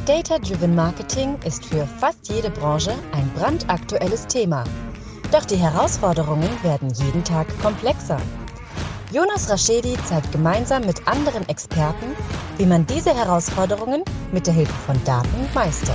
Data-Driven Marketing ist für fast jede Branche ein brandaktuelles Thema. Doch die Herausforderungen werden jeden Tag komplexer. Jonas Raschedi zeigt gemeinsam mit anderen Experten, wie man diese Herausforderungen mit der Hilfe von Daten meistert.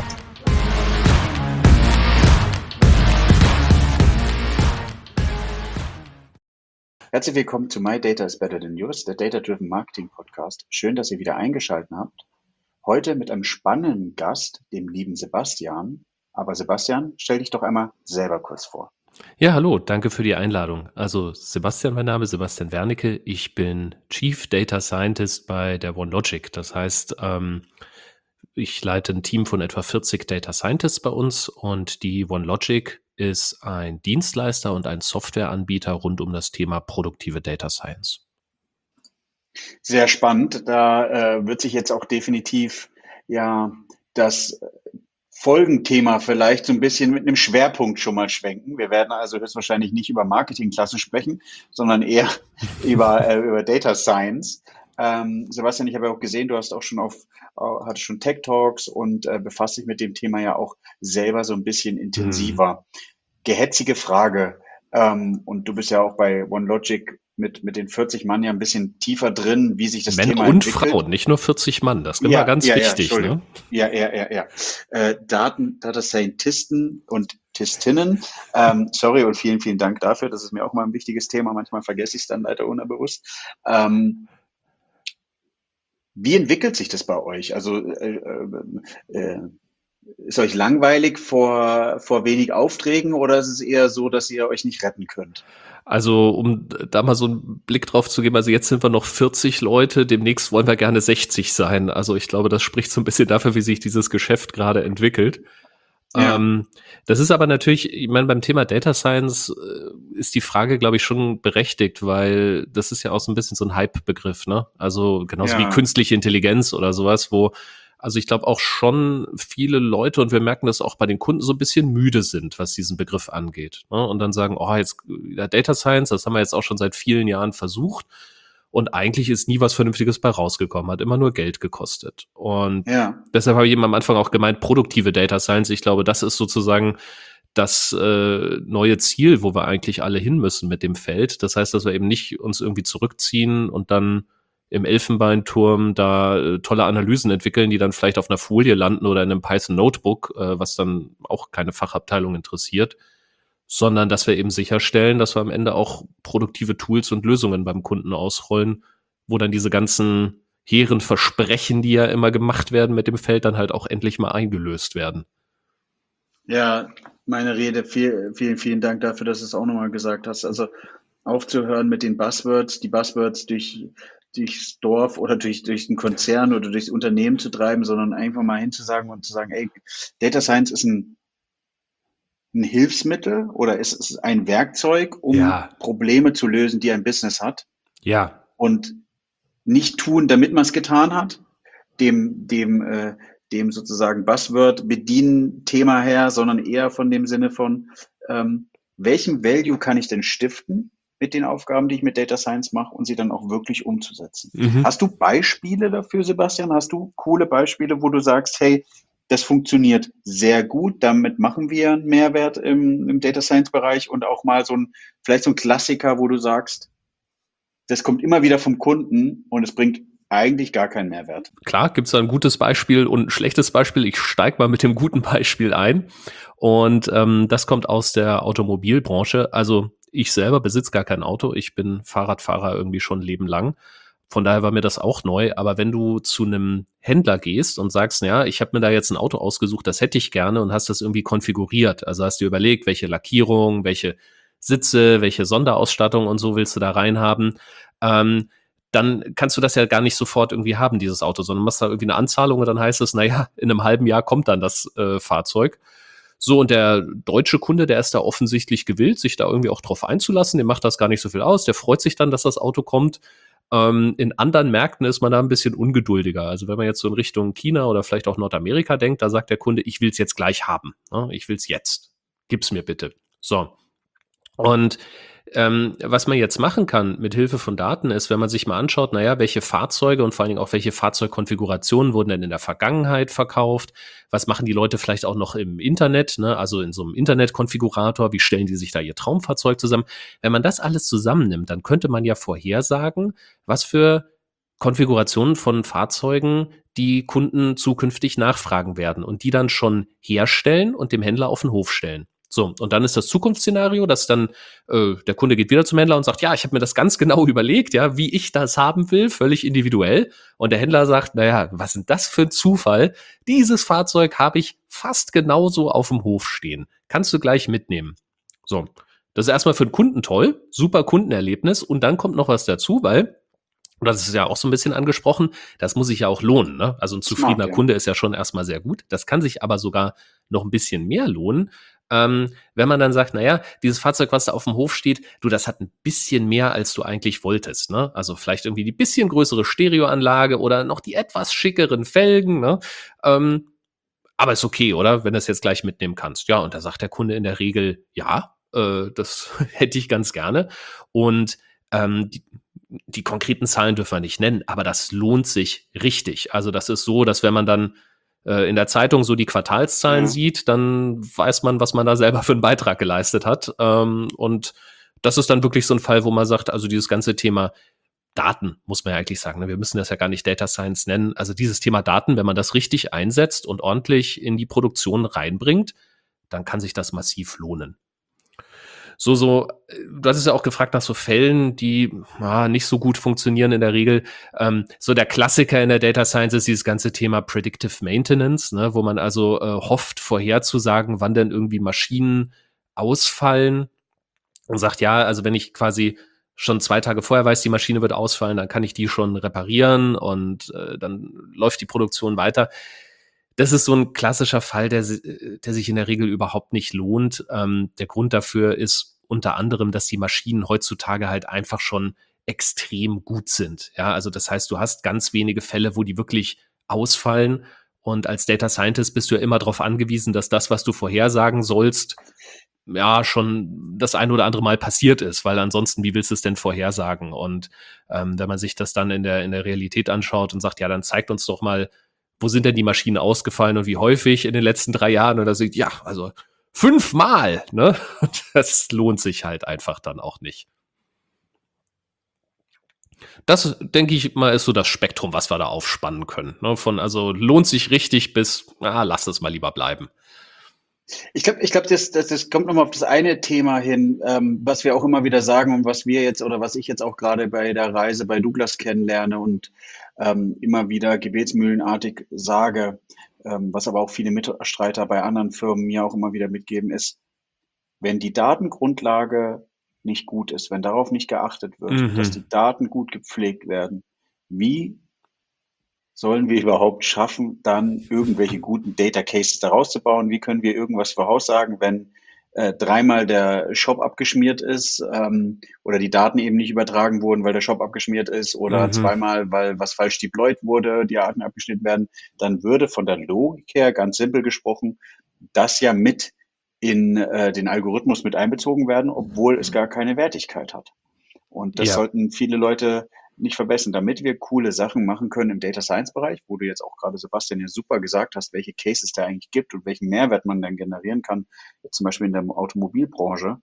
Herzlich willkommen zu My Data is Better Than Yours, der Data-Driven Marketing Podcast. Schön, dass ihr wieder eingeschaltet habt. Heute mit einem spannenden Gast, dem lieben Sebastian. Aber Sebastian, stell dich doch einmal selber kurz vor. Ja, hallo, danke für die Einladung. Also Sebastian, mein Name ist Sebastian Wernicke. Ich bin Chief Data Scientist bei der OneLogic. Das heißt, ich leite ein Team von etwa 40 Data Scientists bei uns und die OneLogic ist ein Dienstleister und ein Softwareanbieter rund um das Thema produktive Data Science. Sehr spannend. Da wird sich jetzt auch definitiv das Folgenthema vielleicht so ein bisschen mit einem Schwerpunkt schon mal schwenken. Wir werden also höchstwahrscheinlich nicht über Marketingklassen sprechen, sondern eher über Data Science. Sebastian, ich habe ja auch gesehen, du hast auch hattest schon Tech Talks und befasst dich mit dem Thema ja auch selber so ein bisschen intensiver. Gehetzige Frage. Und du bist ja auch bei OneLogic mit den 40 Mann ja ein bisschen tiefer drin, wie sich das Thema entwickelt. Männer und Frauen, nicht nur 40 Mann, das ist immer ganz wichtig. Ne? Data Scientisten und Tistinnen. Sorry und vielen, vielen Dank dafür. Das ist mir auch mal ein wichtiges Thema. Manchmal vergesse ich es dann leider unbewusst. Wie entwickelt sich das bei euch? Also ist euch langweilig vor wenig Aufträgen oder ist es eher so, dass ihr euch nicht retten könnt? Also um da mal so einen Blick drauf zu geben, also jetzt sind wir noch 40 Leute, demnächst wollen wir gerne 60 sein. Also ich glaube, das spricht so ein bisschen dafür, wie sich dieses Geschäft gerade entwickelt. Ja. Das ist aber natürlich, ich meine, beim Thema Data Science ist die Frage, glaube ich, schon berechtigt, weil das ist ja auch so ein bisschen so ein Hype-Begriff, ne? Also genauso wie künstliche Intelligenz oder sowas, also ich glaube auch schon viele Leute, und wir merken das auch bei den Kunden, so ein bisschen müde sind, was diesen Begriff angeht. Ne? Und dann sagen, jetzt Data Science, das haben wir jetzt auch schon seit vielen Jahren versucht. Und eigentlich ist nie was Vernünftiges bei rausgekommen, hat immer nur Geld gekostet. Und deshalb habe ich eben am Anfang auch gemeint, produktive Data Science. Ich glaube, das ist sozusagen das neue Ziel, wo wir eigentlich alle hin müssen mit dem Feld. Das heißt, dass wir eben nicht uns irgendwie zurückziehen und dann im Elfenbeinturm da tolle Analysen entwickeln, die dann vielleicht auf einer Folie landen oder in einem Python Notebook, was dann auch keine Fachabteilung interessiert, sondern dass wir eben sicherstellen, dass wir am Ende auch produktive Tools und Lösungen beim Kunden ausrollen, wo dann diese ganzen hehren Versprechen, die ja immer gemacht werden mit dem Feld, dann halt auch endlich mal eingelöst werden. Ja, meine Rede, vielen, vielen Dank dafür, dass du es auch nochmal gesagt hast. Also aufzuhören mit den Buzzwords, die Buzzwords durchs Dorf oder durch den Konzern oder durchs Unternehmen zu treiben, sondern einfach mal hinzusagen und zu sagen, ey, Data Science ist ein Hilfsmittel oder ist es ein Werkzeug, um Probleme zu lösen, die ein Business hat. Ja. Und nicht tun, damit man es getan hat, dem sozusagen Buzzword bedienen Thema her, sondern eher von dem Sinne von, welchen Value kann ich denn stiften mit den Aufgaben, die ich mit Data Science mache und sie dann auch wirklich umzusetzen. Hast du Beispiele dafür, Sebastian? Hast du coole Beispiele, wo du sagst, hey, das funktioniert sehr gut, damit machen wir einen Mehrwert im Data Science Bereich und auch mal vielleicht so ein Klassiker, wo du sagst, das kommt immer wieder vom Kunden und es bringt eigentlich gar keinen Mehrwert. Klar, gibt es da ein gutes Beispiel und ein schlechtes Beispiel. Ich steige mal mit dem guten Beispiel ein. Und das kommt aus der Automobilbranche. Also ich selber besitze gar kein Auto. Ich bin Fahrradfahrer irgendwie schon ein Leben lang. Von daher war mir das auch neu. Aber wenn du zu einem Händler gehst und sagst, ja, ich habe mir da jetzt ein Auto ausgesucht, das hätte ich gerne und hast das irgendwie konfiguriert. Also hast dir überlegt, welche Lackierung, welche Sitze, welche Sonderausstattung und so willst du da reinhaben. Dann kannst du das ja gar nicht sofort irgendwie haben, dieses Auto, sondern machst da irgendwie eine Anzahlung und dann heißt es, naja, in einem halben Jahr kommt dann das Fahrzeug. So, und der deutsche Kunde, der ist da offensichtlich gewillt, sich da irgendwie auch drauf einzulassen, dem macht das gar nicht so viel aus, der freut sich dann, dass das Auto kommt. In anderen Märkten ist man da ein bisschen ungeduldiger. Also wenn man jetzt so in Richtung China oder vielleicht auch Nordamerika denkt, da sagt der Kunde, ich will es jetzt gleich haben. Ich will es jetzt. Gib's mir bitte. So. Und Was man jetzt machen kann mit Hilfe von Daten ist, wenn man sich mal anschaut, naja, welche Fahrzeuge und vor allen Dingen auch welche Fahrzeugkonfigurationen wurden denn in der Vergangenheit verkauft, was machen die Leute vielleicht auch noch im Internet, ne? Also in so einem Internetkonfigurator, wie stellen die sich da ihr Traumfahrzeug zusammen? Wenn man das alles zusammennimmt, dann könnte man ja vorhersagen, was für Konfigurationen von Fahrzeugen die Kunden zukünftig nachfragen werden und die dann schon herstellen und dem Händler auf den Hof stellen. So, und dann ist das Zukunftsszenario, dass dann der Kunde geht wieder zum Händler und sagt, ja, ich habe mir das ganz genau überlegt, ja, wie ich das haben will, völlig individuell. Und der Händler sagt, naja, was ist denn das für ein Zufall? Dieses Fahrzeug habe ich fast genauso auf dem Hof stehen. Kannst du gleich mitnehmen. So, das ist erstmal für den Kunden toll, super Kundenerlebnis. Und dann kommt noch was dazu, weil, und das ist ja auch so ein bisschen angesprochen, das muss sich ja auch lohnen. Ne? Also ein zufriedener Smart, ja. Kunde ist ja schon erstmal sehr gut. Das kann sich aber sogar noch ein bisschen mehr lohnen, wenn man dann sagt, naja, dieses Fahrzeug, was da auf dem Hof steht, du, das hat ein bisschen mehr, als du eigentlich wolltest. Ne? Also vielleicht irgendwie die bisschen größere Stereoanlage oder noch die etwas schickeren Felgen. Ne? Aber ist okay, oder? Wenn du es jetzt gleich mitnehmen kannst. Ja, und da sagt der Kunde in der Regel, ja, das hätte ich ganz gerne. Und die konkreten Zahlen dürfen wir nicht nennen, aber das lohnt sich richtig. Also das ist so, dass wenn man dann in der Zeitung so die Quartalszahlen sieht, dann weiß man, was man da selber für einen Beitrag geleistet hat. Und das ist dann wirklich so ein Fall, wo man sagt, also dieses ganze Thema Daten, muss man ja eigentlich sagen, ne? Wir müssen das ja gar nicht Data Science nennen. Also dieses Thema Daten, wenn man das richtig einsetzt und ordentlich in die Produktion reinbringt, dann kann sich das massiv lohnen. Du hast es ja auch gefragt nach so Fällen, die nicht so gut funktionieren in der Regel. So der Klassiker in der Data Science ist dieses ganze Thema Predictive Maintenance, ne, wo man also hofft, vorherzusagen, wann denn irgendwie Maschinen ausfallen und sagt, ja, also wenn ich quasi schon 2 Tage vorher weiß, die Maschine wird ausfallen, dann kann ich die schon reparieren und dann läuft die Produktion weiter. Das ist so ein klassischer Fall, der sich in der Regel überhaupt nicht lohnt. Der Grund dafür ist unter anderem, dass die Maschinen heutzutage halt einfach schon extrem gut sind. Ja, also das heißt, du hast ganz wenige Fälle, wo die wirklich ausfallen. Und als Data Scientist bist du ja immer darauf angewiesen, dass das, was du vorhersagen sollst, ja, schon das ein oder andere Mal passiert ist, weil ansonsten, wie willst du es denn vorhersagen? Und wenn man sich das dann in der Realität anschaut und sagt, ja, dann zeigt uns doch mal, wo sind denn die Maschinen ausgefallen und wie häufig in den letzten 3 Jahren? Und da sagt, ja, also 5-mal, ne? Das lohnt sich halt einfach dann auch nicht. Das, denke ich mal, ist so das Spektrum, was wir da aufspannen können. Ne? Von, also lohnt sich richtig bis, lass es mal lieber bleiben. Ich glaube, das kommt nochmal auf das eine Thema hin, was wir auch immer wieder sagen und was wir jetzt oder was ich jetzt auch gerade bei der Reise bei Douglas kennenlerne und immer wieder gebetsmühlenartig sage, was aber auch viele Mitstreiter bei anderen Firmen mir auch immer wieder mitgeben, ist, wenn die Datengrundlage nicht gut ist, wenn darauf nicht geachtet wird, dass die Daten gut gepflegt werden, wie sollen wir überhaupt schaffen, dann irgendwelche guten Data Cases daraus zu bauen? Wie können wir irgendwas voraussagen, wenn 3-mal der Shop abgeschmiert ist oder die Daten eben nicht übertragen wurden, weil der Shop abgeschmiert ist oder 2-mal, weil was falsch deployed wurde, die Daten abgeschnitten werden, dann würde von der Logik her, ganz simpel gesprochen, das ja mit in den Algorithmus mit einbezogen werden, obwohl es gar keine Wertigkeit hat. Und das sollten viele Leute nicht verbessern, damit wir coole Sachen machen können im Data Science Bereich, wo du jetzt auch gerade, Sebastian, ja super gesagt hast, welche Cases da eigentlich gibt und welchen Mehrwert man dann generieren kann, jetzt zum Beispiel in der Automobilbranche,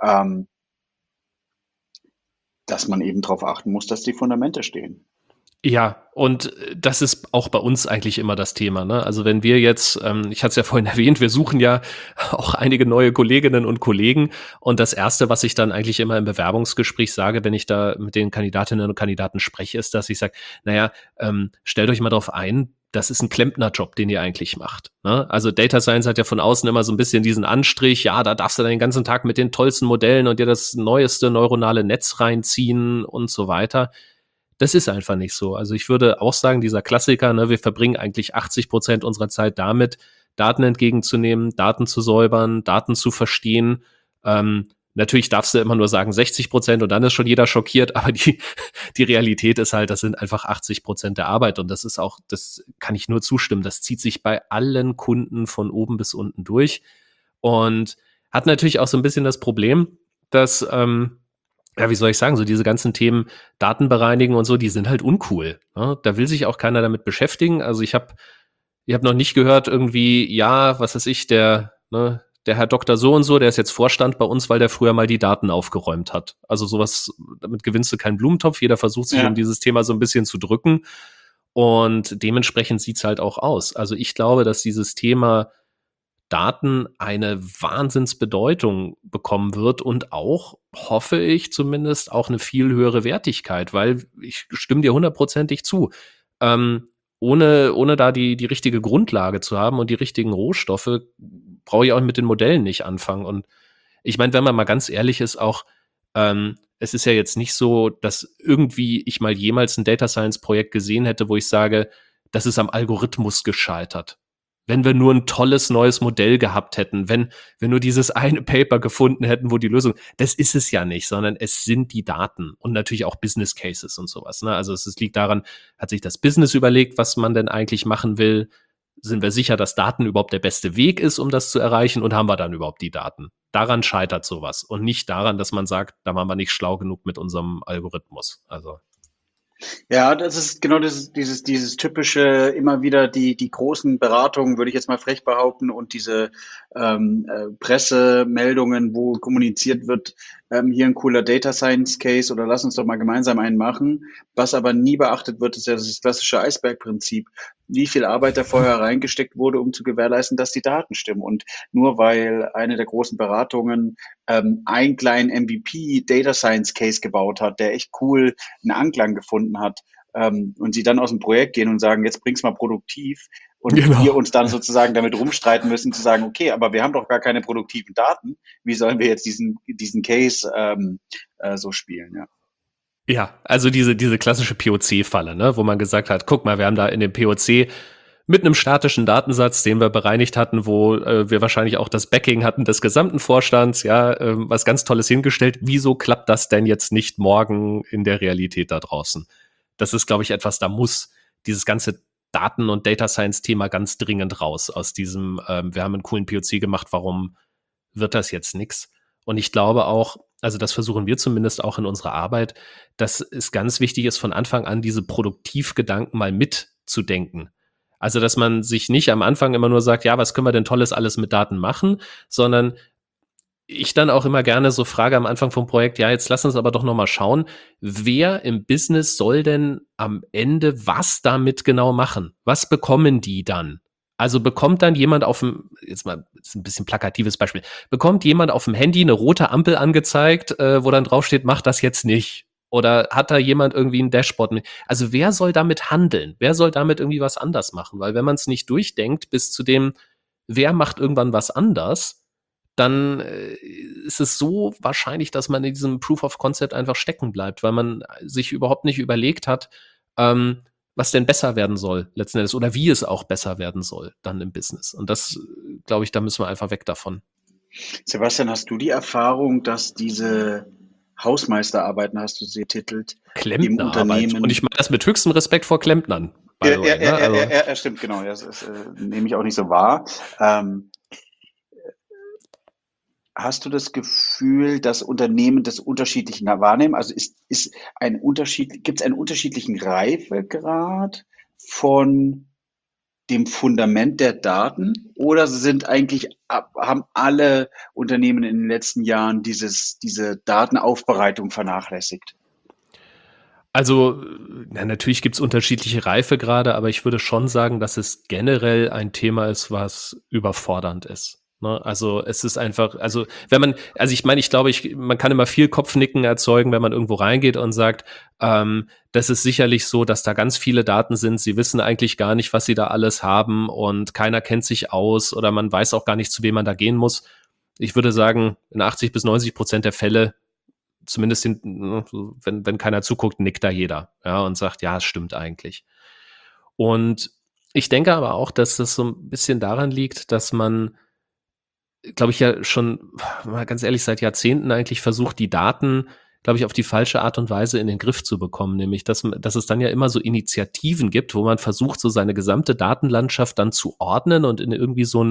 dass man eben darauf achten muss, dass die Fundamente stehen. Ja, und das ist auch bei uns eigentlich immer das Thema. Ne? Also wenn wir jetzt, ich hatte es ja vorhin erwähnt, wir suchen ja auch einige neue Kolleginnen und Kollegen. Und das Erste, was ich dann eigentlich immer im Bewerbungsgespräch sage, wenn ich da mit den Kandidatinnen und Kandidaten spreche, ist, dass ich sage, naja, stellt euch mal drauf ein, das ist ein Klempnerjob, den ihr eigentlich macht. Ne? Also Data Science hat ja von außen immer so ein bisschen diesen Anstrich, ja, da darfst du dann den ganzen Tag mit den tollsten Modellen und dir das neueste neuronale Netz reinziehen und so weiter. Das ist einfach nicht so. Also ich würde auch sagen, dieser Klassiker, ne, wir verbringen eigentlich 80% unserer Zeit damit, Daten entgegenzunehmen, Daten zu säubern, Daten zu verstehen. Natürlich darfst du immer nur sagen 60% und dann ist schon jeder schockiert, aber die Realität ist halt, das sind einfach 80% der Arbeit und das ist auch, das kann ich nur zustimmen, das zieht sich bei allen Kunden von oben bis unten durch und hat natürlich auch so ein bisschen das Problem, dass ja, wie soll ich sagen, so diese ganzen Themen Daten bereinigen und so, die sind halt uncool. Ne? Da will sich auch keiner damit beschäftigen. Also ich hab noch nicht gehört irgendwie, ja, was weiß ich, der Herr Doktor so und so, der ist jetzt Vorstand bei uns, weil der früher mal die Daten aufgeräumt hat. Also sowas, damit gewinnst du keinen Blumentopf. Jeder versucht sich um Ja. dieses Thema so ein bisschen zu drücken. Und dementsprechend sieht's halt auch aus. Also ich glaube, dass dieses Thema Daten eine Wahnsinnsbedeutung bekommen wird und auch, hoffe ich zumindest, auch eine viel höhere Wertigkeit, weil ich stimme dir hundertprozentig zu. Ohne da die richtige Grundlage zu haben und die richtigen Rohstoffe, brauche ich auch mit den Modellen nicht anfangen. Und ich meine, wenn man mal ganz ehrlich ist, auch es ist ja jetzt nicht so, dass irgendwie ich mal jemals ein Data Science Projekt gesehen hätte, wo ich sage, das ist am Algorithmus gescheitert. Wenn wir nur ein tolles neues Modell gehabt hätten, wenn wir nur dieses eine Paper gefunden hätten, wo die Lösung, das ist es ja nicht, sondern es sind die Daten und natürlich auch Business Cases und sowas. Ne? Also es liegt daran, hat sich das Business überlegt, was man denn eigentlich machen will? Sind wir sicher, dass Daten überhaupt der beste Weg ist, um das zu erreichen? Und haben wir dann überhaupt die Daten? Daran scheitert sowas. Und nicht daran, dass man sagt, da waren wir nicht schlau genug mit unserem Algorithmus. Also. Ja, das ist genau dieses typische, immer wieder die großen Beratungen, würde ich jetzt mal frech behaupten, und diese Pressemeldungen, wo kommuniziert wird, hier ein cooler Data Science Case oder lass uns doch mal gemeinsam einen machen. Was aber nie beachtet wird, ist ja das klassische Eisbergprinzip. Wie viel Arbeit da vorher reingesteckt wurde, um zu gewährleisten, dass die Daten stimmen. Und nur weil eine der großen Beratungen einen kleinen MVP Data Science Case gebaut hat, der echt cool einen Anklang gefunden hat, und sie dann aus dem Projekt gehen und sagen, jetzt bring's mal produktiv, und Genau. wir uns dann sozusagen damit rumstreiten müssen, zu sagen, okay, aber wir haben doch gar keine produktiven Daten, wie sollen wir jetzt diesen Case so spielen, ja. Ja, also diese klassische POC-Falle, ne, wo man gesagt hat, guck mal, wir haben da in dem POC mit einem statischen Datensatz, den wir bereinigt hatten, wo wir wahrscheinlich auch das Backing hatten des gesamten Vorstands, ja, was ganz Tolles hingestellt. Wieso klappt das denn jetzt nicht morgen in der Realität da draußen? Das ist, glaube ich, etwas, da muss dieses ganze Daten- und Data Science-Thema ganz dringend raus aus diesem, wir haben einen coolen POC gemacht, warum wird das jetzt nix? Und ich glaube auch, also das versuchen wir zumindest auch in unserer Arbeit, dass es ganz wichtig ist, von Anfang an diese Produktivgedanken mal mitzudenken. Also, dass man sich nicht am Anfang immer nur sagt, ja, was können wir denn Tolles alles mit Daten machen, sondern ich dann auch immer gerne so frage am Anfang vom Projekt, ja, jetzt lass uns aber doch noch mal schauen, wer im Business soll denn am Ende was damit genau machen? Was bekommen die dann? Also bekommt dann jemand auf dem, jetzt mal ist ein bisschen plakatives Beispiel, bekommt jemand auf dem Handy eine rote Ampel angezeigt, wo dann draufsteht, mach das jetzt nicht? Oder hat da jemand irgendwie ein Dashboard mit? Also wer soll damit handeln? Wer soll damit irgendwie was anders machen? Weil wenn man es nicht durchdenkt bis zu dem, wer macht irgendwann was anders, dann ist es so wahrscheinlich, dass man in diesem Proof of Concept einfach stecken bleibt, weil man sich überhaupt nicht überlegt hat, was denn besser werden soll letzten Endes oder wie es auch besser werden soll dann im Business. Und das, glaube ich, da müssen wir einfach weg davon. Sebastian, hast du die Erfahrung, dass diese Hausmeisterarbeiten, hast du sie titelt, im Klempnerarbeit. Unternehmen? Und ich meine das mit höchstem Respekt vor Klempnern. By the way, ne? Also, Stimmt, genau. Das nehme ich auch nicht so wahr. Hast du das Gefühl, dass Unternehmen das unterschiedlich wahrnehmen? Also ist ein Unterschied, gibt es einen unterschiedlichen Reifegrad von dem Fundament der Daten, oder sind eigentlich, haben alle Unternehmen in den letzten Jahren diese Datenaufbereitung vernachlässigt? also natürlich gibt es unterschiedliche Reifegrade, aber ich würde schon sagen, dass es generell ein Thema ist, was überfordernd ist. Ne? Also es ist einfach, also wenn man, also ich meine, ich glaube, man kann immer viel Kopfnicken erzeugen, wenn man irgendwo reingeht und sagt, das ist sicherlich so, dass da ganz viele Daten sind, sie wissen eigentlich gar nicht, was sie da alles haben und keiner kennt sich aus oder man weiß auch gar nicht, zu wem man da gehen muss. Ich würde sagen, in 80-90% der Fälle, zumindest wenn keiner zuguckt, nickt da jeder, ja, und sagt, ja, es stimmt eigentlich. Und ich denke aber auch, dass das so ein bisschen daran liegt, dass man, glaube ich, ja schon, mal ganz ehrlich, seit Jahrzehnten eigentlich versucht, die Daten, glaube ich, auf die falsche Art und Weise in den Griff zu bekommen. Nämlich, dass es dann ja immer so Initiativen gibt, wo man versucht, so seine gesamte Datenlandschaft dann zu ordnen und in irgendwie so ein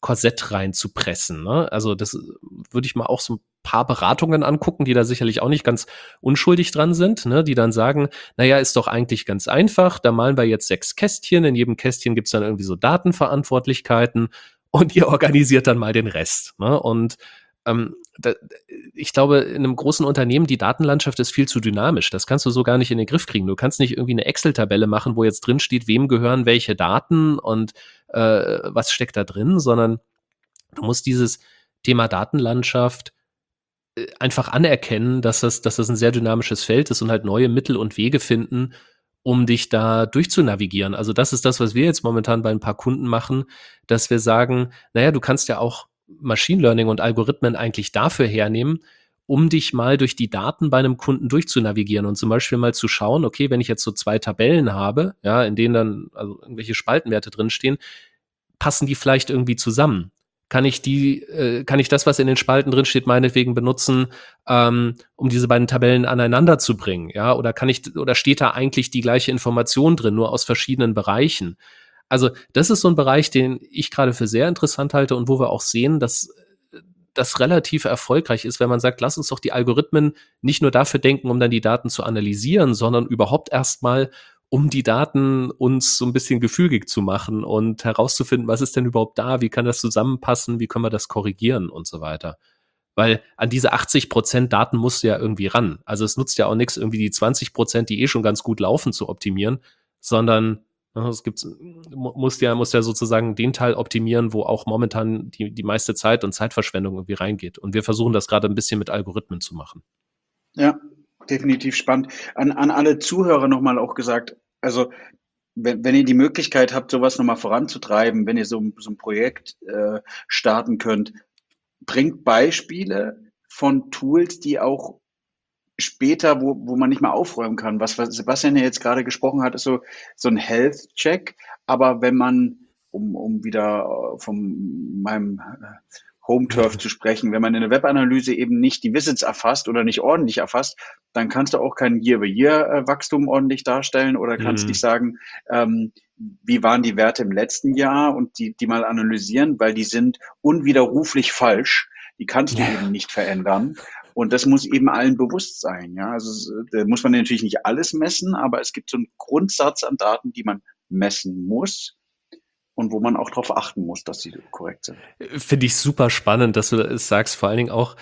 Korsett reinzupressen. Ne? Also das würde ich mal auch so ein paar Beratungen angucken, die da sicherlich auch nicht ganz unschuldig dran sind, ne? Die dann sagen, naja, ist doch eigentlich ganz einfach, da malen wir jetzt 6 Kästchen, in jedem Kästchen gibt's dann irgendwie so Datenverantwortlichkeiten und ihr organisiert dann mal den Rest. Ne? Und da, ich glaube, in einem großen Unternehmen, die Datenlandschaft ist viel zu dynamisch. Das kannst du so gar nicht in den Griff kriegen. Du kannst nicht irgendwie eine Excel-Tabelle machen, wo jetzt drin steht, wem gehören welche Daten und was steckt da drin, sondern du musst dieses Thema Datenlandschaft einfach anerkennen, dass das ein sehr dynamisches Feld ist und halt neue Mittel und Wege finden, um dich da durchzunavigieren. Also das ist das, was wir jetzt momentan bei ein paar Kunden machen, dass wir sagen, naja, du kannst ja auch Machine Learning und Algorithmen eigentlich dafür hernehmen, um dich mal durch die Daten bei einem Kunden durchzunavigieren und zum Beispiel mal zu schauen, okay, wenn ich jetzt so 2 Tabellen habe, ja, in denen dann also irgendwelche Spaltenwerte drinstehen, passen die vielleicht irgendwie zusammen? Kann ich das, was in den Spalten drin steht, meinetwegen benutzen, um diese beiden Tabellen aneinander zu bringen, ja? Oder steht da eigentlich die gleiche Information drin, nur aus verschiedenen Bereichen? Also, das ist so ein Bereich, den ich gerade für sehr interessant halte und wo wir auch sehen, dass das relativ erfolgreich ist, wenn man sagt, lass uns doch die Algorithmen nicht nur dafür denken, um dann die Daten zu analysieren, sondern überhaupt erstmal, um die Daten uns so ein bisschen gefügig zu machen und herauszufinden, was ist denn überhaupt da, wie kann das zusammenpassen, wie können wir das korrigieren und so weiter. Weil an diese 80% Daten musst du ja irgendwie ran. Also es nutzt ja auch nichts, irgendwie die 20%, die schon ganz gut laufen, zu optimieren, sondern musst ja sozusagen den Teil optimieren, wo auch momentan die meiste Zeit und Zeitverschwendung irgendwie reingeht. Und wir versuchen das gerade ein bisschen mit Algorithmen zu machen. Ja, definitiv spannend. An alle Zuhörer nochmal auch gesagt, also wenn ihr die Möglichkeit habt, sowas nochmal voranzutreiben, wenn ihr so ein Projekt starten könnt, bringt Beispiele von Tools, die auch später, wo man nicht mehr aufräumen kann. Was Sebastian ja jetzt gerade gesprochen hat, ist so ein Health-Check. Aber wenn man, um wieder von meinem Home-Turf zu sprechen, wenn man in der Webanalyse eben nicht die Visits erfasst oder nicht ordentlich erfasst, dann kannst du auch kein Year-over-Year-Wachstum ordentlich darstellen oder kannst nicht sagen, wie waren die Werte im letzten Jahr und die mal analysieren, weil die sind unwiderruflich falsch. Die kannst du eben nicht verändern. Und das muss eben allen bewusst sein. Ja, also da muss man natürlich nicht alles messen, aber es gibt so einen Grundsatz an Daten, die man messen muss und wo man auch darauf achten muss, dass sie korrekt sind. Finde ich super spannend, dass du das sagst. Vor allen Dingen auch,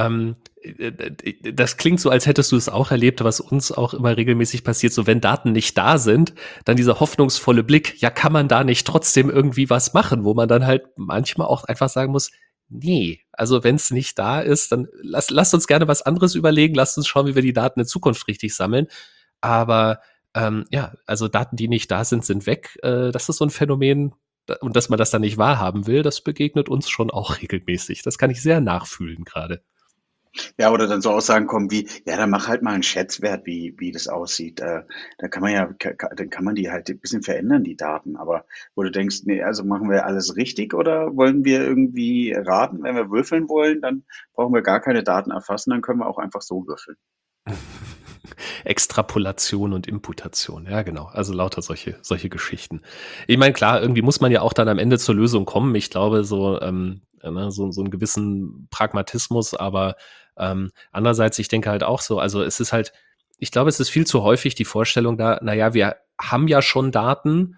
das klingt so, als hättest du es auch erlebt, was uns auch immer regelmäßig passiert. So, wenn Daten nicht da sind, dann dieser hoffnungsvolle Blick, ja, kann man da nicht trotzdem irgendwie was machen, wo man dann halt manchmal auch einfach sagen muss, nee, also wenn es nicht da ist, dann lasst uns gerne was anderes überlegen, lasst uns schauen, wie wir die Daten in Zukunft richtig sammeln. Aber ja, also Daten, die nicht da sind, sind weg. Das ist so ein Phänomen, und dass man das dann nicht wahrhaben will, das begegnet uns schon auch regelmäßig. Das kann ich sehr nachfühlen gerade. Ja, oder dann so Aussagen kommen wie, ja, dann mach halt mal einen Schätzwert, wie das aussieht. Da kann man dann kann man die halt ein bisschen verändern, die Daten. Aber wo du denkst, nee, also machen wir alles richtig oder wollen wir irgendwie raten? Wenn wir würfeln wollen, dann brauchen wir gar keine Daten erfassen, dann können wir auch einfach so würfeln. Extrapolation und Imputation, ja genau, also lauter solche Geschichten. Ich meine, klar, irgendwie muss man ja auch dann am Ende zur Lösung kommen. Ich glaube, so einen gewissen Pragmatismus, aber andererseits, ich denke halt auch so, also es ist halt, ich glaube, es ist viel zu häufig die Vorstellung da, naja, wir haben ja schon Daten,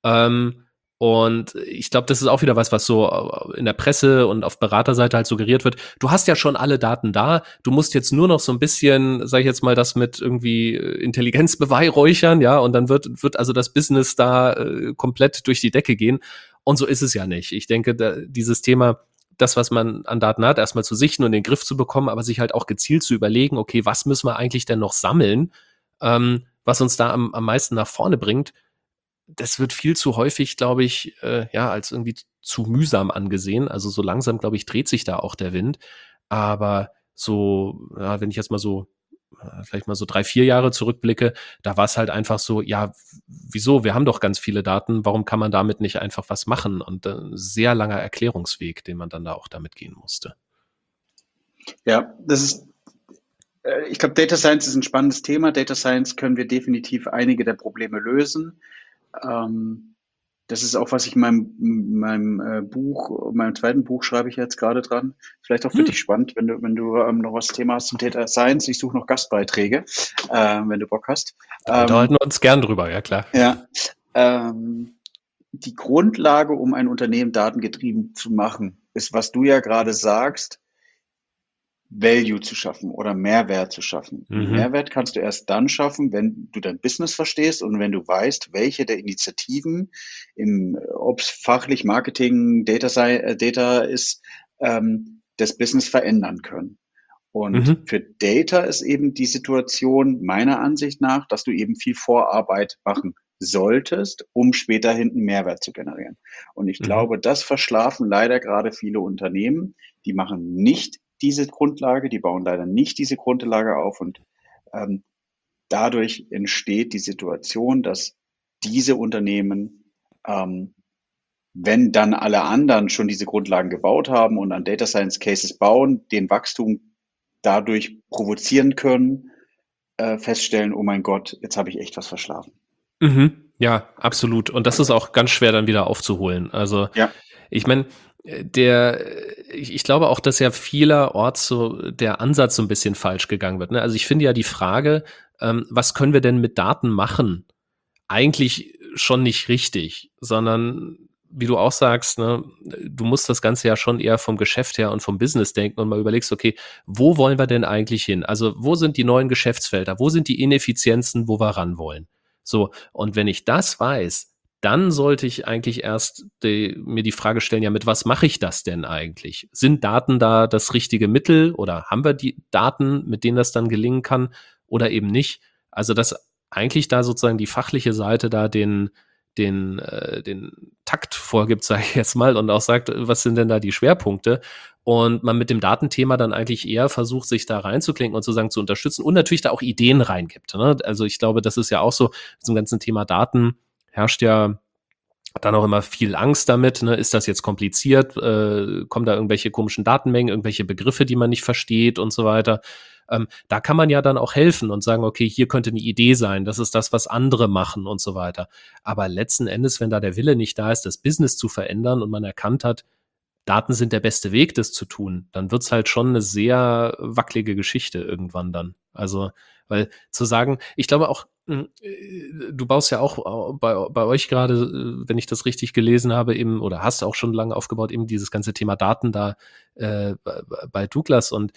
und ich glaube, das ist auch wieder was so in der Presse und auf Beraterseite halt suggeriert wird. Du hast ja schon alle Daten da. Du musst jetzt nur noch so ein bisschen, sag ich jetzt mal, das mit irgendwie Intelligenz beweihräuchern, ja, und dann wird also das Business da komplett durch die Decke gehen. Und so ist es ja nicht. Ich denke, dieses Thema, das, was man an Daten hat, erstmal zu sichten und in den Griff zu bekommen, aber sich halt auch gezielt zu überlegen, okay, was müssen wir eigentlich denn noch sammeln, was uns da am meisten nach vorne bringt, das wird viel zu häufig, glaube ich, als irgendwie zu mühsam angesehen. Also so langsam, glaube ich, dreht sich da auch der Wind. Aber so, ja, wenn ich jetzt mal so vielleicht mal so 3-4 Jahre zurückblicke, da war es halt einfach so, ja, wieso? Wir haben doch ganz viele Daten, warum kann man damit nicht einfach was machen? Und ein sehr langer Erklärungsweg, den man dann da auch damit gehen musste. Ja, ich glaube, Data Science ist ein spannendes Thema. Data Science können wir definitiv einige der Probleme lösen. das ist auch, was ich in meinem Buch, meinem zweiten Buch schreibe ich jetzt gerade dran. Vielleicht auch für dich spannend, wenn du noch was Thema hast zum Data Science. Ich suche noch Gastbeiträge, wenn du Bock hast. Da unterhalten wir uns gern drüber, ja klar. Ja, die Grundlage, um ein Unternehmen datengetrieben zu machen, ist, was du ja gerade sagst, Value zu schaffen oder Mehrwert zu schaffen. Mehrwert kannst du erst dann schaffen, wenn du dein Business verstehst und wenn du weißt, welche der Initiativen, ob es fachlich Marketing, Data ist, das Business verändern können. Und für Data ist eben die Situation meiner Ansicht nach, dass du eben viel Vorarbeit machen solltest, um später hinten Mehrwert zu generieren. Und ich glaube, das verschlafen leider gerade viele Unternehmen. Die machen nicht diese Grundlage, die bauen leider nicht diese Grundlage auf und dadurch entsteht die Situation, dass diese Unternehmen, wenn dann alle anderen schon diese Grundlagen gebaut haben und an Data Science Cases bauen, den Wachstum dadurch provozieren können, feststellen, oh mein Gott, jetzt habe ich echt was verschlafen. Ja, absolut. Und das ist auch ganz schwer dann wieder aufzuholen. Also Ja. ich meine, ich glaube auch, dass ja vielerorts so der Ansatz so ein bisschen falsch gegangen wird. Ne? Also ich finde ja die Frage, was können wir denn mit Daten machen, eigentlich schon nicht richtig, sondern wie du auch sagst, ne, du musst das Ganze ja schon eher vom Geschäft her und vom Business denken und mal überlegst, okay, wo wollen wir denn eigentlich hin? Also wo sind die neuen Geschäftsfelder? Wo sind die Ineffizienzen, wo wir ran wollen? So, und wenn ich das weiß, dann sollte ich eigentlich erst mir die Frage stellen, ja, mit was mache ich das denn eigentlich? Sind Daten da das richtige Mittel oder haben wir die Daten, mit denen das dann gelingen kann oder eben nicht? Also, dass eigentlich da sozusagen die fachliche Seite da den Takt vorgibt, sage ich jetzt mal, und auch sagt, was sind denn da die Schwerpunkte? Und man mit dem Datenthema dann eigentlich eher versucht, sich da reinzuklinken und sozusagen zu unterstützen und natürlich da auch Ideen reingibt. Ne? Also ich glaube, das ist ja auch so, zum ganzen Thema Daten herrscht ja dann auch immer viel Angst damit. Ne? Ist das jetzt kompliziert? Kommen da irgendwelche komischen Datenmengen, irgendwelche Begriffe, die man nicht versteht und so weiter? Da kann man ja dann auch helfen und sagen, okay, hier könnte eine Idee sein, das ist das, was andere machen und so weiter. Aber letzten Endes, wenn da der Wille nicht da ist, das Business zu verändern und man erkannt hat, Daten sind der beste Weg, das zu tun, dann wird's halt schon eine sehr wackelige Geschichte irgendwann dann. Also, weil zu sagen, ich glaube auch, du baust ja auch bei euch gerade, wenn ich das richtig gelesen habe, eben, oder hast auch schon lange aufgebaut, eben dieses ganze Thema Daten da bei Douglas. Und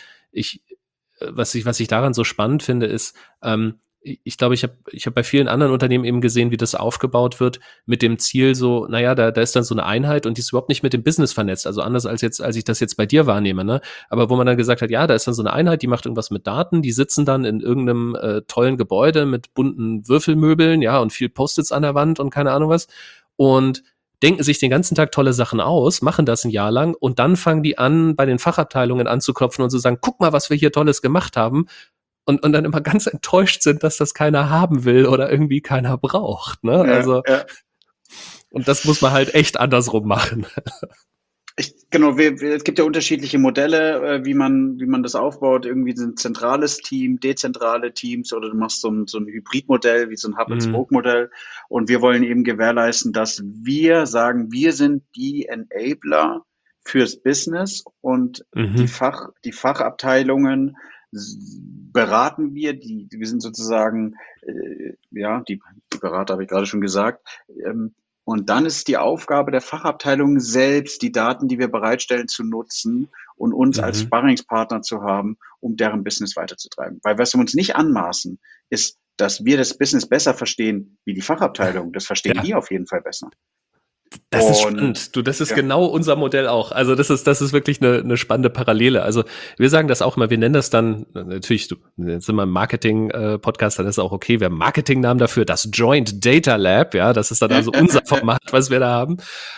was ich daran so spannend finde, ist, ich glaube, ich hab bei vielen anderen Unternehmen eben gesehen, wie das aufgebaut wird, mit dem Ziel so, naja, da ist dann so eine Einheit und die ist überhaupt nicht mit dem Business vernetzt, also anders als ich das jetzt bei dir wahrnehme, ne? Aber wo man dann gesagt hat, ja, da ist dann so eine Einheit, die macht irgendwas mit Daten, die sitzen dann in irgendeinem tollen Gebäude mit bunten Würfelmöbeln, ja, und viel Post-its an der Wand und keine Ahnung was und denken sich den ganzen Tag tolle Sachen aus, machen das ein Jahr lang und dann fangen die an, bei den Fachabteilungen anzuklopfen und zu sagen, guck mal, was wir hier Tolles gemacht haben. Und dann immer ganz enttäuscht sind, dass das keiner haben will oder irgendwie keiner braucht. Ne? Ja, also, ja. Und das muss man halt echt andersrum machen. Genau, es gibt ja unterschiedliche Modelle, wie man das aufbaut. Irgendwie ein zentrales Team, dezentrale Teams oder du machst so ein Hybridmodell, wie so ein Hub-and-Spoke-Modell. Und wir wollen eben gewährleisten, dass wir sagen, wir sind die Enabler fürs Business und die Fachabteilungen beraten wir, wir sind sozusagen, die Berater habe ich gerade schon gesagt, und dann ist die Aufgabe der Fachabteilung selbst, die Daten, die wir bereitstellen, zu nutzen und uns als Sparringspartner zu haben, um deren Business weiterzutreiben. Weil was wir uns nicht anmaßen, ist, dass wir das Business besser verstehen wie die Fachabteilung. Das verstehen die auf jeden Fall besser. Das ist spannend. Du, das ist genau unser Modell auch. Also das ist wirklich eine spannende Parallele. Also wir sagen das auch immer, wir nennen das dann, natürlich, jetzt sind wir im Marketing-Podcast, dann ist auch okay, wir haben einen Marketingnamen dafür, das Joint Data Lab, ja, das ist dann also unser Format, was wir da haben.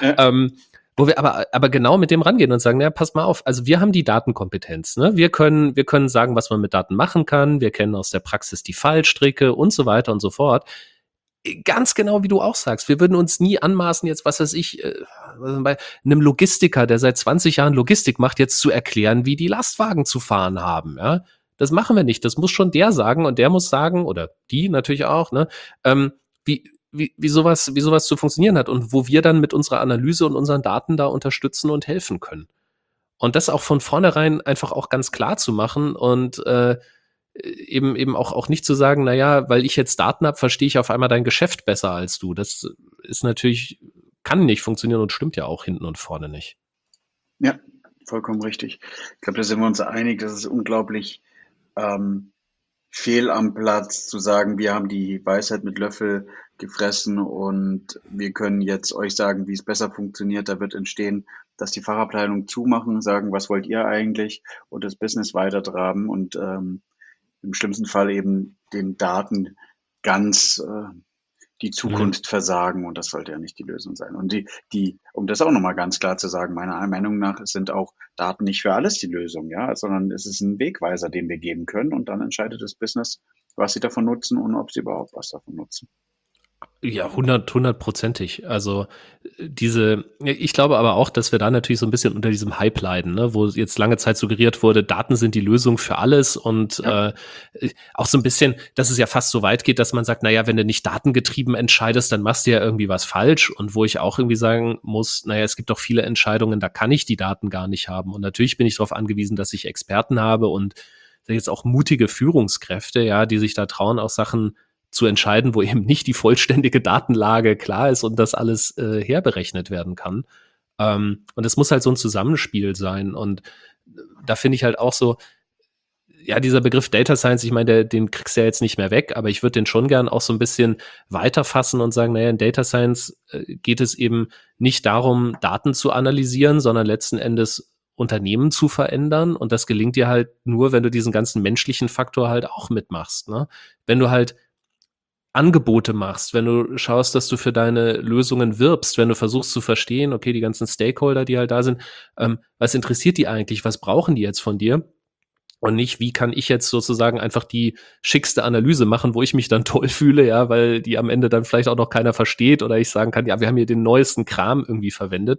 Wo wir aber genau mit dem rangehen und sagen, ja, pass mal auf, also wir haben die Datenkompetenz, ne? Wir können sagen, was man mit Daten machen kann, wir kennen aus der Praxis die Fallstricke und so weiter und so fort. Ganz genau, wie du auch sagst. Wir würden uns nie anmaßen, jetzt, was weiß ich, bei einem Logistiker, der seit 20 Jahren Logistik macht, jetzt zu erklären, wie die Lastwagen zu fahren haben. Ja, das machen wir nicht. Das muss schon der sagen und der muss sagen, oder die natürlich auch, ne, wie sowas zu funktionieren hat und wo wir dann mit unserer Analyse und unseren Daten da unterstützen und helfen können. Und das auch von vornherein einfach auch ganz klar zu machen und eben auch nicht zu sagen, naja, weil ich jetzt Daten habe, verstehe ich auf einmal dein Geschäft besser als du. Das ist natürlich, kann nicht funktionieren und stimmt ja auch hinten und vorne nicht. Ja, vollkommen richtig. Ich glaube, da sind wir uns einig, das ist unglaublich fehl am Platz zu sagen, wir haben die Weisheit mit Löffel gefressen und wir können jetzt euch sagen, wie es besser funktioniert. Da wird entstehen, dass die Fachabteilungen zumachen, sagen, was wollt ihr eigentlich, und das Business weitertraben und im schlimmsten Fall eben den Daten ganz die Zukunft versagen, und das sollte ja nicht die Lösung sein. Und um das auch nochmal ganz klar zu sagen, meiner Meinung nach sind auch Daten nicht für alles die Lösung, ja, sondern es ist ein Wegweiser, den wir geben können, und dann entscheidet das Business, was sie davon nutzen und ob sie überhaupt was davon nutzen. Ja, hundertprozentig. Also ich glaube aber auch, dass wir da natürlich so ein bisschen unter diesem Hype leiden, ne? Wo jetzt lange Zeit suggeriert wurde, Daten sind die Lösung für alles und auch so ein bisschen, dass es ja fast so weit geht, dass man sagt, naja, wenn du nicht datengetrieben entscheidest, dann machst du ja irgendwie was falsch. Und wo ich auch irgendwie sagen muss, naja, es gibt doch viele Entscheidungen, da kann ich die Daten gar nicht haben. Und natürlich bin ich darauf angewiesen, dass ich Experten habe und jetzt auch mutige Führungskräfte, ja, die sich da trauen, auch Sachen zu entscheiden, wo eben nicht die vollständige Datenlage klar ist und das alles herberechnet werden kann. Und es muss halt so ein Zusammenspiel sein. Und da finde ich halt auch so, ja, dieser Begriff Data Science, ich meine, den kriegst du ja jetzt nicht mehr weg, aber ich würde den schon gern auch so ein bisschen weiterfassen und sagen, naja, in Data Science geht es eben nicht darum, Daten zu analysieren, sondern letzten Endes Unternehmen zu verändern. Und das gelingt dir halt nur, wenn du diesen ganzen menschlichen Faktor halt auch mitmachst. Ne? Wenn du halt Angebote machst, wenn du schaust, dass du für deine Lösungen wirbst, wenn du versuchst zu verstehen, okay, die ganzen Stakeholder, die halt da sind, was interessiert die eigentlich, was brauchen die jetzt von dir? Und nicht, wie kann ich jetzt sozusagen einfach die schickste Analyse machen, wo ich mich dann toll fühle, ja, weil die am Ende dann vielleicht auch noch keiner versteht oder ich sagen kann, ja, wir haben hier den neuesten Kram irgendwie verwendet.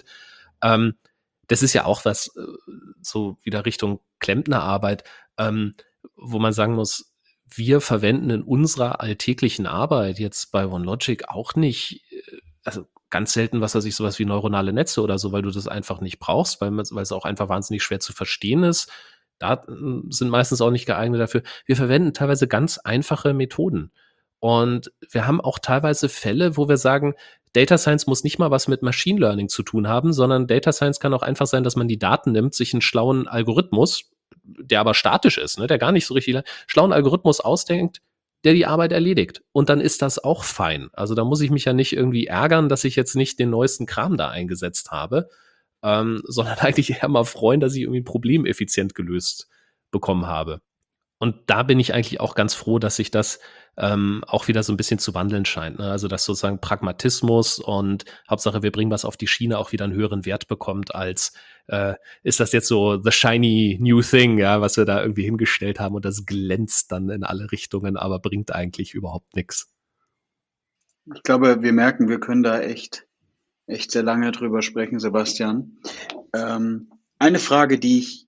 Das ist ja auch was, so wieder Richtung Klempnerarbeit, wo man sagen muss, wir verwenden in unserer alltäglichen Arbeit jetzt bei OneLogic auch nicht, also ganz selten, was weiß ich, sowas wie neuronale Netze oder so, weil du das einfach nicht brauchst, weil es auch einfach wahnsinnig schwer zu verstehen ist. Daten sind meistens auch nicht geeignet dafür. Wir verwenden teilweise ganz einfache Methoden. Und wir haben auch teilweise Fälle, wo wir sagen, Data Science muss nicht mal was mit Machine Learning zu tun haben, sondern Data Science kann auch einfach sein, dass man die Daten nimmt, sich einen schlauen Algorithmus, der aber statisch ist, ne, der gar nicht so richtig schlauen Algorithmus ausdenkt, der die Arbeit erledigt. Und dann ist das auch fein. Also da muss ich mich ja nicht irgendwie ärgern, dass ich jetzt nicht den neuesten Kram da eingesetzt habe, sondern eigentlich eher mal freuen, dass ich irgendwie ein Problem effizient gelöst bekommen habe. Und da bin ich eigentlich auch ganz froh, dass sich das auch wieder so ein bisschen zu wandeln scheint. Ne? Also dass sozusagen Pragmatismus und Hauptsache, wir bringen was auf die Schiene, auch wieder einen höheren Wert bekommt, als ist das jetzt so the shiny new thing, ja, was wir da irgendwie hingestellt haben und das glänzt dann in alle Richtungen, aber bringt eigentlich überhaupt nichts. Ich glaube, wir merken, wir können da echt sehr lange drüber sprechen, Sebastian. Eine Frage, die ich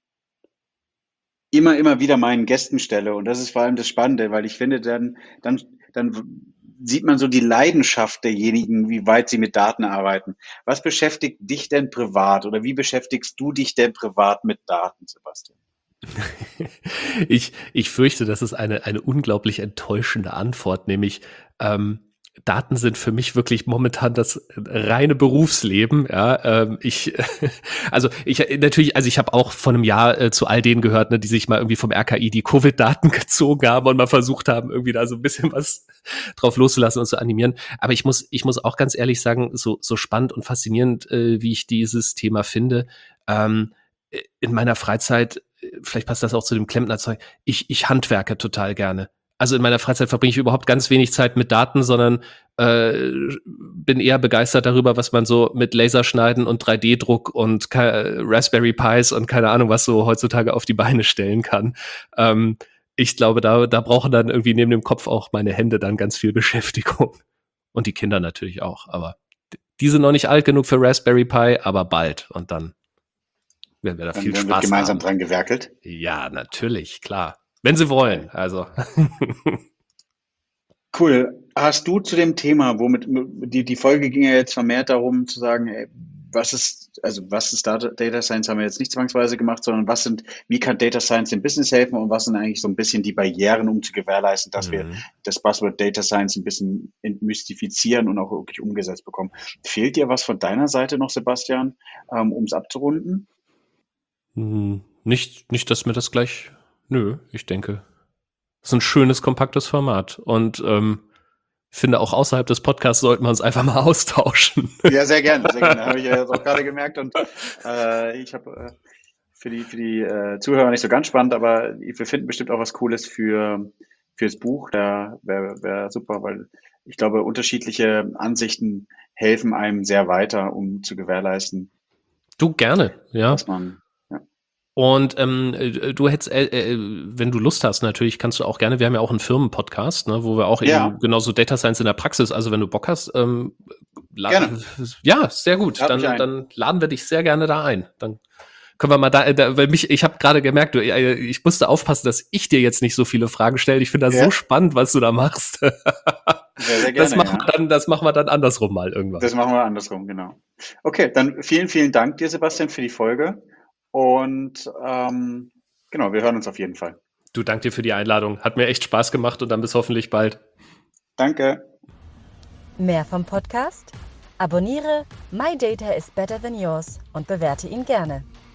immer wieder meinen Gästen stelle, und das ist vor allem das Spannende, weil ich finde, dann sieht man so die Leidenschaft derjenigen, wie weit sie mit Daten arbeiten. Was beschäftigt dich denn privat, oder wie beschäftigst du dich denn privat mit Daten, Sebastian? Ich fürchte, das ist eine unglaublich enttäuschende Antwort, nämlich Daten sind für mich wirklich momentan das reine Berufsleben. Ja, ich habe auch vor einem Jahr zu all denen gehört, ne, die sich mal irgendwie vom RKI die Covid-Daten gezogen haben und mal versucht haben, irgendwie da so ein bisschen was drauf loszulassen und zu animieren. Aber ich muss auch ganz ehrlich sagen, so spannend und faszinierend, wie ich dieses Thema finde, in meiner Freizeit, vielleicht passt das auch zu dem Klempnerzeug, ich handwerke total gerne. Also in meiner Freizeit verbringe ich überhaupt ganz wenig Zeit mit Daten, sondern bin eher begeistert darüber, was man so mit Laserschneiden und 3D-Druck und Raspberry Pis und keine Ahnung, was so heutzutage auf die Beine stellen kann. Ich glaube, da brauchen dann irgendwie neben dem Kopf auch meine Hände dann ganz viel Beschäftigung. Und die Kinder natürlich auch. Aber die sind noch nicht alt genug für Raspberry Pi, aber bald. Und dann werden wir da viel Spaß haben. Dann wird gemeinsam dran gewerkelt? Ja, natürlich, klar. Wenn sie wollen, also. Cool. Hast du zu dem Thema, die Folge ging ja jetzt vermehrt darum zu sagen, ey, was ist Data Science haben wir jetzt nicht zwangsweise gemacht, sondern wie kann Data Science dem Business helfen und was sind eigentlich so ein bisschen die Barrieren, um zu gewährleisten, dass wir das Buzzword Data Science ein bisschen entmystifizieren und auch wirklich umgesetzt bekommen. Fehlt dir was von deiner Seite noch, Sebastian, um es abzurunden? Nicht, dass mir das gleich, ich denke, das ist ein schönes, kompaktes Format und ich finde auch außerhalb des Podcasts sollten wir uns einfach mal austauschen. Ja, sehr gerne, sehr gerne. Habe ich ja jetzt auch gerade gemerkt und ich habe für die Zuhörer nicht so ganz spannend, aber wir finden bestimmt auch was Cooles fürs Buch. Da wäre super, weil ich glaube, unterschiedliche Ansichten helfen einem sehr weiter, um zu gewährleisten, Du gerne, ja. dass man Und du hättest, wenn du Lust hast, natürlich kannst du auch gerne, wir haben ja auch einen Firmenpodcast, ne, wo wir auch eben genauso Data Science in der Praxis, also wenn du Bock hast, Gerne. Ja, sehr gut. Dann laden wir dich sehr gerne da ein. Dann können wir mal weil ich habe gerade gemerkt, ich musste aufpassen, dass ich dir jetzt nicht so viele Fragen stelle. Ich finde das so spannend, was du da machst. Sehr gerne, das machen wir dann andersrum mal irgendwann. Das machen wir andersrum, genau. Okay, dann vielen, vielen Dank dir, Sebastian, für die Folge. Und genau, wir hören uns auf jeden Fall. Du, danke dir für die Einladung. Hat mir echt Spaß gemacht und dann bis hoffentlich bald. Danke. Mehr vom Podcast? Abonniere My Data is Better Than Yours und bewerte ihn gerne.